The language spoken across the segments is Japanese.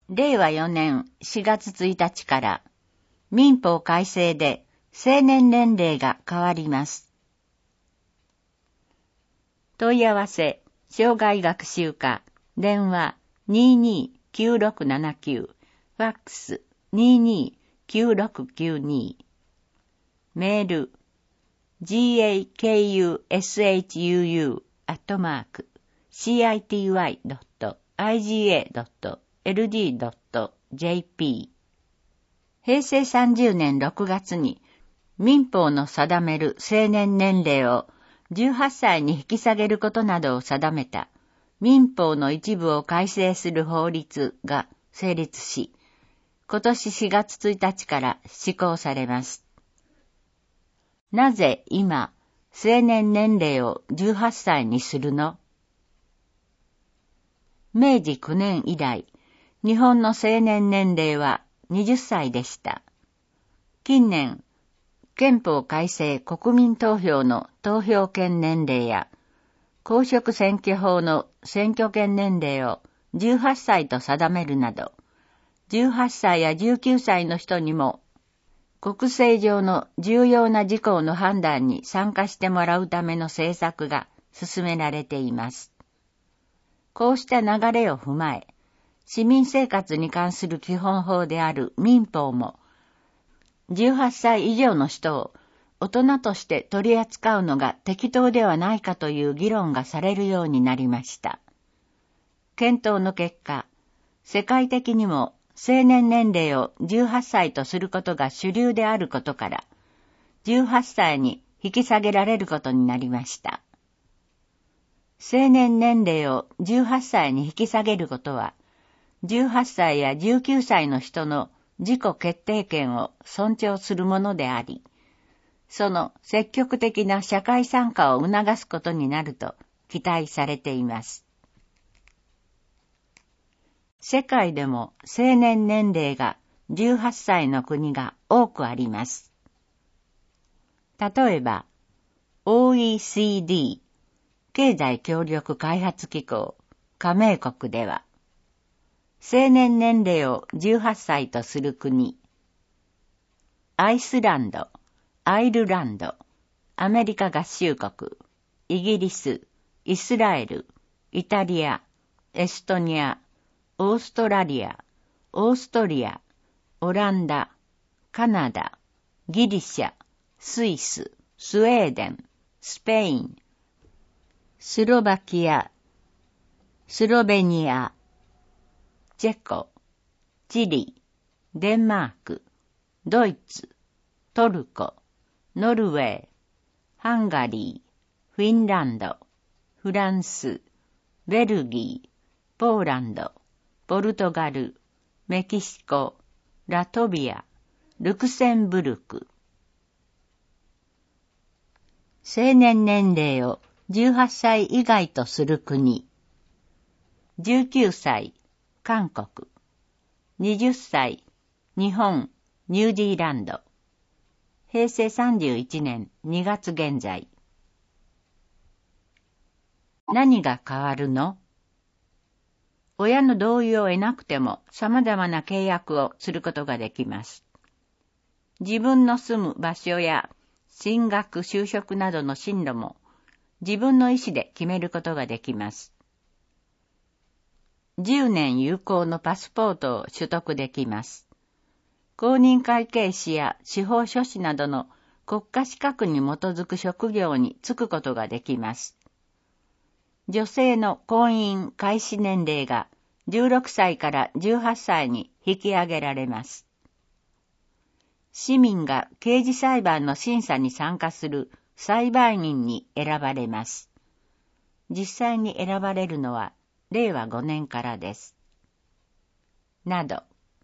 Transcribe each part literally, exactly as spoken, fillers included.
れいわよねんしがつついたちから民法改正で成年年齢が変わります。問い合わせ、障害学習課、電話 にーにーきゅうろくななきゅう、ファックス にーにーきゅうろくきゅうに、メール ジーエーケーユーエスエイチユーユー アットマーク シーアイティーワイ ドット アイジーエー ドット エルディー ドット ジェーピー。へいせいさんじゅうねんろくがつに民法の定める成年年齢をじゅうはっさいに引き下げることなどを定めた民法の一部を改正する法律が成立し、今年しがつついたちから施行されます。なぜ今、成年年齢をじゅうはっさいにするの？めいじきゅうねん以来、日本の成年年齢ははたちでした。近年、憲法改正国民投票の投票権年齢や、公職選挙法の選挙権年齢をじゅうはっさいと定めるなど、じゅうはっさいやじゅうきゅうさいの人にも、国政上の重要な事項の判断に参加してもらうための政策が進められています。こうした流れを踏まえ、市民生活に関する基本法である民法も、じゅうはっさい以上の人を大人として取り扱うのが適当ではないかという議論がされるようになりました。検討の結果、世界的にも成年年齢をじゅうはっさいとすることが主流であることから、じゅうはっさいに引き下げられることになりました。成年年齢をじゅうはっさいに引き下げることは、じゅうはっさいやじゅうきゅうさいの人の自己決定権を尊重するものであり、その積極的な社会参加を促すことになると期待されています。世界でも成年年齢がじゅうはっさいの国が多くあります。例えば、オーイーシーディー、経済協力開発機構、加盟国では、成年年齢をじゅうはっさいとする国、アイスランド、アイルランド、アメリカ合衆国、イギリス、イスラエル、イタリア、エストニア、オーストラリア、オーストリア、オランダ、カナダ、ギリシャ、スイス、スウェーデン、スペイン、スロバキア、スロベニア、チェコ、チリ、デンマーク、ドイツ、トルコ、ノルウェー、ハンガリー、フィンランド、フランス、ベルギー、ポーランド、ポルトガル、メキシコ、ラトビア、ルクセンブルク。成年年齢をじゅうはっさい以外とする国。じゅうきゅうさい、韓国。はたち、日本、ニュージーランド。へいせいさんじゅういちねんにがつ現在。何が変わるの？親の同意を得なくても様々な契約をすることができます。自分の住む場所や進学、就職などの進路も自分の意思で決めることができます。じゅうねん有効のパスポートを取得できます。公認会計士や司法書士などの国家資格に基づく職業に就くことができます。女性の婚姻開始年齢がじゅうろくさいからじゅうはっさいに引き上げられます。市民が刑事裁判の審査に参加する裁判員に選ばれます。実際に選ばれるのはれいわごねんからです。など。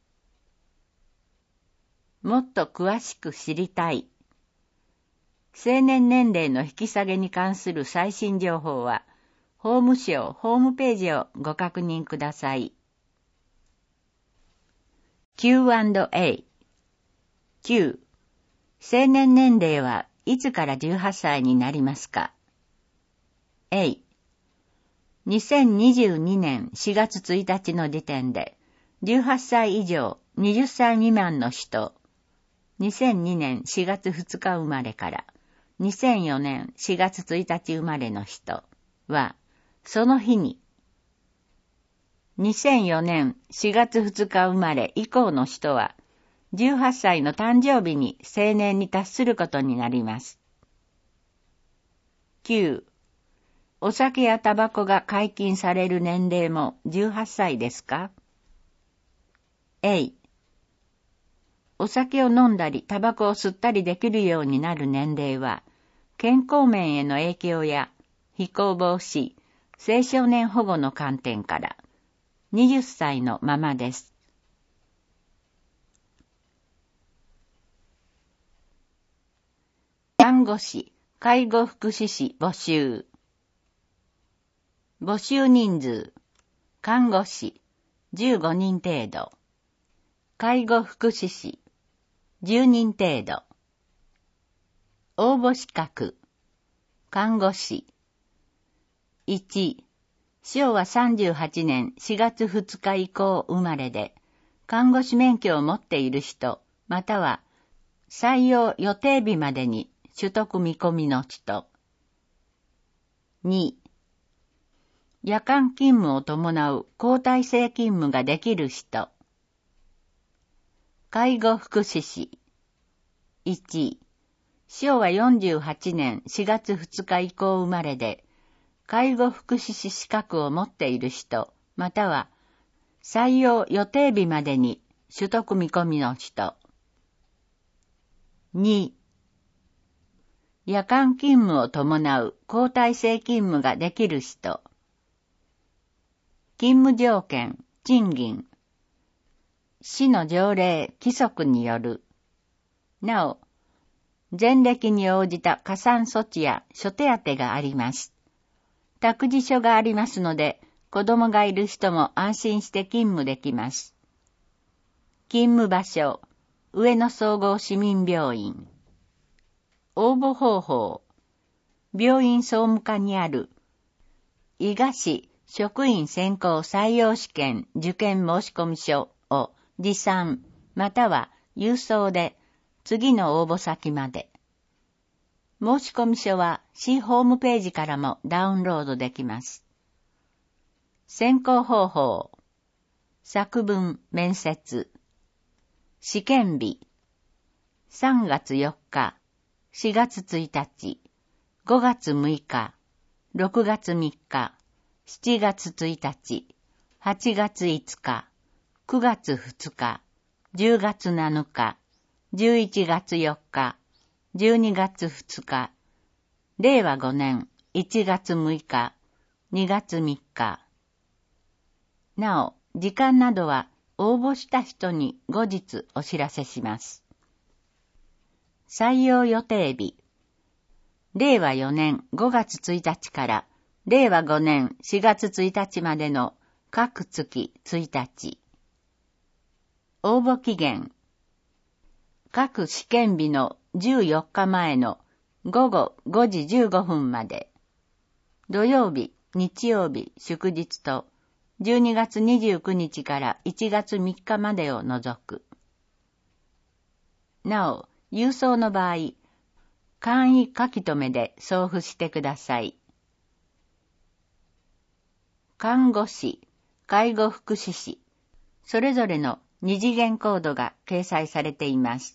もっと詳しく知りたい。成年年齢の引き下げに関する最新情報は、法務省ホームページをご確認ください。キューアンドエー。きゅう. 成年年齢はいつからじゅうはっさいになりますか？ A。にせんにじゅうにねんしがつついたちの時点で、 じゅうはっさい以上はたち未満の人、にせんにねんしがつふつか生まれからにせんよねんしがつついたち生まれの人は、その日に、にせんよねんしがつふつか生まれ以降の人は、じゅうはっさいの誕生日に成年に達することになります。きゅう. お酒やタバコが解禁される年齢もじゅうはっさいですか？ A. お酒を飲んだりタバコを吸ったりできるようになる年齢は、健康面への影響や非行防止、青少年保護の観点からはたちのままです。看護師、介護福祉士募集。募集人数、看護師、じゅうごにん程度。介護福祉士、じゅうにん程度。応募資格、看護師。いち. しょうわさんじゅうはちねんしがつふつか以降生まれで、看護師免許を持っている人、または採用予定日までに取得見込みの人。に. 夜間勤務を伴う交代制勤務ができる人。介護福祉士。いち. しょうわよんじゅうはちねんしがつふつか以降生まれで、介護福祉士資格を持っている人、または採用予定日までに取得見込みの人。に. 夜間勤務を伴う交代制勤務ができる人。勤務条件、賃金。市の条例、規則による。なお、前歴に応じた加算措置や諸手当があります。託児所がありますので、子供がいる人も安心して勤務できます。勤務場所、上野総合市民病院。応募方法、病院総務課にある伊賀市職員選考採用試験受験申込書を持参または郵送で次の応募先まで。申込書は市ホームページからもダウンロードできます。選考方法、作文面接。試験日、さんがつよっか、しがつついたち、ごがつむいか、ろくがつみっか、しちがつついたち、はちがついつか、くがつふつか、じゅうがつなのか、じゅういちがつよっか、じゅうにがつふつか、れいわごねんいちがつむいか、にがつみっか。なお、時間などは応募した人に後日お知らせします。採用予定日、れいわよねんごがつついたちかられいわごねんしがつついたちまでの各月ついたち。応募期限、各試験日のじゅうよっかまえのごごごじじゅうごふんまで。土曜日、日曜日、祝日とじゅうにがつにじゅうくにちからいちがつみっかまでを除く。なお、郵送の場合、簡易書き留めで送付してください。看護師、介護福祉士、それぞれの二次元コードが掲載されています。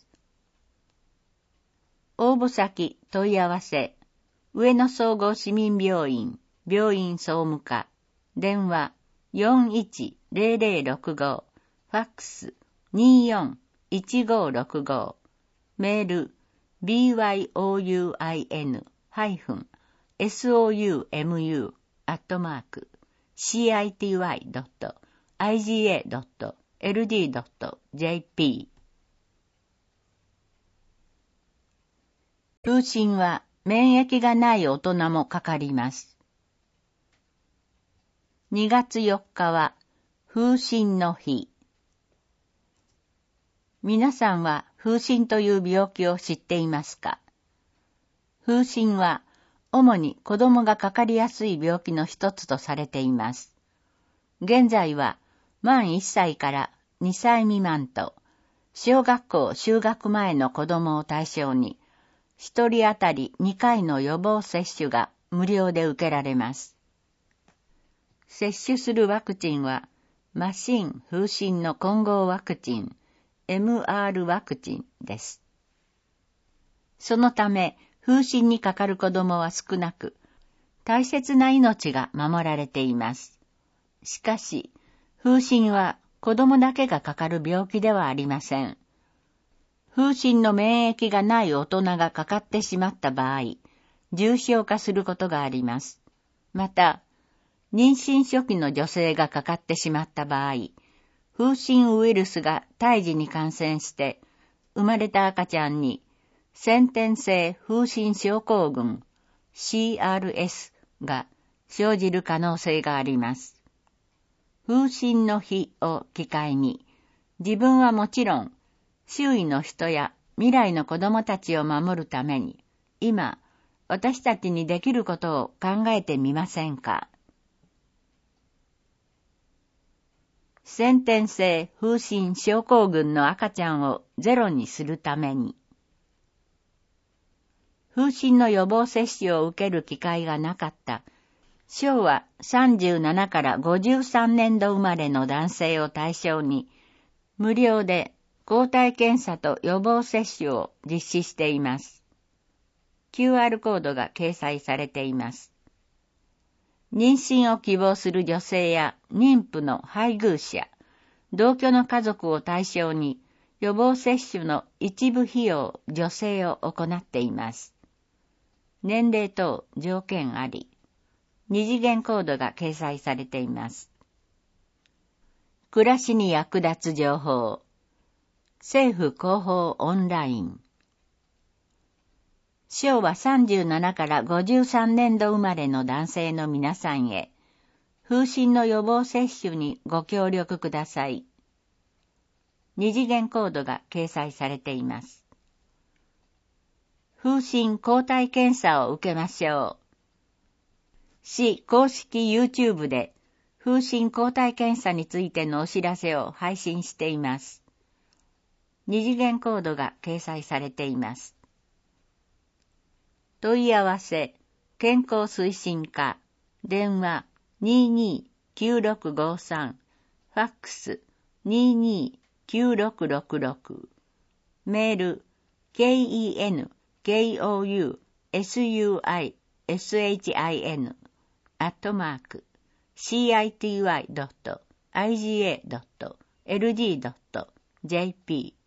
応募先、問い合わせ、上野総合市民病院、病院総務課、電話よんいちぜろぜろろくご、ファックスにーよんいちごろくご、メール ビーワイオーユーアイエヌ ソーム アットマーク シーアイティーワイ ドット アイジーエー ドット エルディー ドット ジェーピー。風疹は免疫がない大人もかかります。にがつよっかは風疹の日。皆さんは風疹という病気を知っていますか？風疹は主に子供がかかりやすい病気の一つとされています。現在は満いっさいからにさい未満と、小学校就学前の子供を対象に、ひとり当たりにかいの予防接種が無料で受けられます。接種するワクチンは、麻疹・風疹の混合ワクチン、エムアール ワクチンです。そのため、風疹にかかる子供は少なく、大切な命が守られています。しかし、風疹は子供だけがかかる病気ではありません。風疹の免疫がない大人がかかってしまった場合、重症化することがあります。また、妊娠初期の女性がかかってしまった場合、風疹ウイルスが胎児に感染して、生まれた赤ちゃんに先天性風疹症候群 シーアールエス が生じる可能性があります。風疹の日を機会に、自分はもちろん、周囲の人や未来の子供たちを守るために、今、私たちにできることを考えてみませんか。先天性風疹症候群の赤ちゃんをゼロにするために、風疹の予防接種を受ける機会がなかったしょうわさんじゅうななからごじゅうさんねんど生まれの男性を対象に、無料で抗体検査と予防接種を実施しています。キューアール コードが掲載されています。妊娠を希望する女性や妊婦の配偶者、同居の家族を対象に予防接種の一部費用助成を行っています。年齢等条件あり、二次元コードが掲載されています。暮らしに役立つ情報。政府広報オンライン。しょうわさんじゅうななからごじゅうさんねんど生まれの男性の皆さんへ、風疹の予防接種にご協力ください。二次元コードが掲載されています。風疹抗体検査を受けましょう。市公式 YouTube で風疹抗体検査についてのお知らせを配信しています。二次元コードが掲載されています。問い合わせ、健康推進課、電話 にーにーきゅうろくごさん、ファックス にーにーきゅうろくろくろく、メール ケーイーエヌケーオーユーエスユーアイエスエイチアイエヌ アットマーク シーアイティーワイドットアイジーエードットエルジードットジェーピー